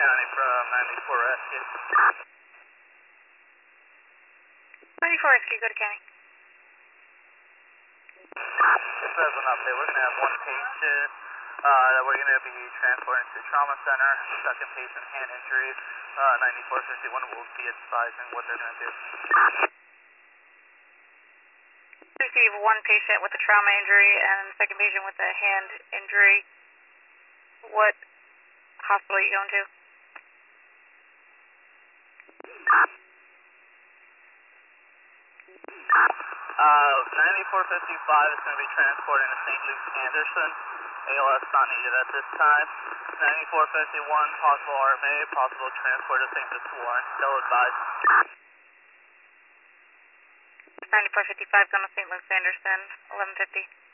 County from 94 Rescue. 94 Rescue, go to County. Just as an update, we're going to have one patient that we're going to be transporting to trauma center. Second patient, hand injury. 9451 will be advising what they're going to do. Receive one patient with a trauma injury and second patient with a hand injury. What hospital are you going to? 9455 is going to be transporting to St. Luke's Anderson. ALS not needed at this time. 9451, possible RMA, possible transport to St. Luke's Warren. Still advised. 9455 going to St. Luke's Anderson, 1150.